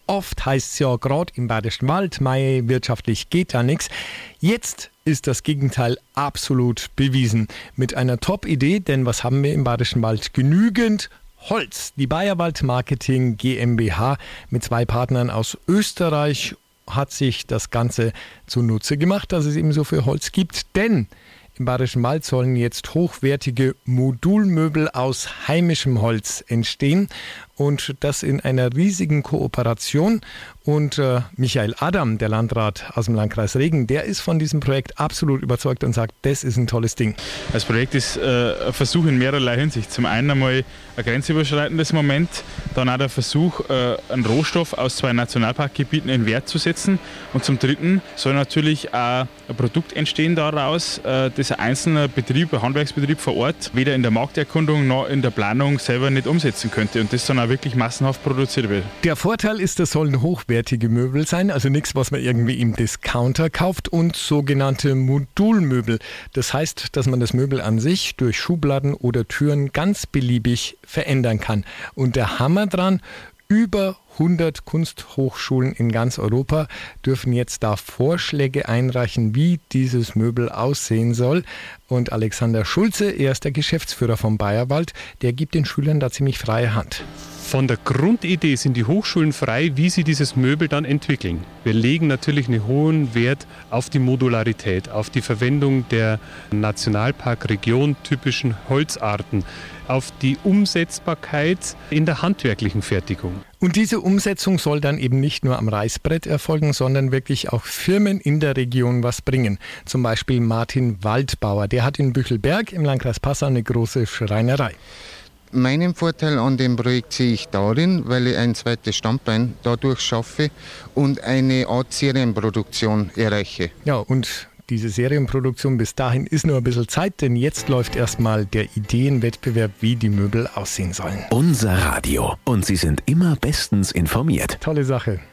Oft heißt es ja gerade im Badischen Wald, mei, wirtschaftlich geht da nichts. Jetzt ist das Gegenteil absolut bewiesen. Mit einer Top-Idee, denn was haben wir im Badischen Wald? Genügend Holz. Die Bayerwald Marketing GmbH mit 2 Partnern aus Österreich hat sich das Ganze zunutze gemacht, dass es eben so viel Holz gibt. Denn im Badischen Wald sollen jetzt hochwertige Modulmöbel aus heimischem Holz entstehen und das in einer riesigen Kooperation. Und Michael Adam, der Landrat aus dem Landkreis Regen, der ist von diesem Projekt absolut überzeugt und sagt, das ist ein tolles Ding. Das Projekt ist ein Versuch in mehrerlei Hinsicht. Zum einen einmal ein grenzüberschreitendes Moment, dann auch der Versuch, einen Rohstoff aus 2 Nationalparkgebieten in Wert zu setzen. Und zum dritten soll natürlich auch ein Produkt entstehen daraus, das ein einzelner Betrieb, ein Handwerksbetrieb vor Ort, weder in der Markterkundung noch in der Planung selber nicht umsetzen könnte und das dann auch wirklich massenhaft produziert wird. Der Vorteil ist, das sollen hochwertige Möbel sein, also nichts, was man irgendwie im Discounter kauft, und sogenannte Modulmöbel. Das heißt, dass man das Möbel an sich durch Schubladen oder Türen ganz beliebig verändern kann. Und der Hammer dran: über 100 Kunsthochschulen in ganz Europa dürfen jetzt da Vorschläge einreichen, wie dieses Möbel aussehen soll. Und Alexander Schulze, er ist der Geschäftsführer vom Bayerwald, der gibt den Schülern da ziemlich freie Hand. Von der Grundidee sind die Hochschulen frei, wie sie dieses Möbel dann entwickeln. Wir legen natürlich einen hohen Wert auf die Modularität, auf die Verwendung der Nationalparkregion typischen Holzarten, auf die Umsetzbarkeit in der handwerklichen Fertigung. Und diese Umsetzung soll dann eben nicht nur am Reißbrett erfolgen, sondern wirklich auch Firmen in der Region was bringen. Zum Beispiel Martin Waldbauer, der hat in Büchelberg im Landkreis Passau eine große Schreinerei. Meinen Vorteil an dem Projekt sehe ich darin, weil ich ein zweites Standbein dadurch schaffe und eine Art Serienproduktion erreiche. Ja, und diese Serienproduktion, bis dahin ist nur ein bisschen Zeit, denn jetzt läuft erstmal der Ideenwettbewerb, wie die Möbel aussehen sollen. Unser Radio. Und Sie sind immer bestens informiert. Tolle Sache.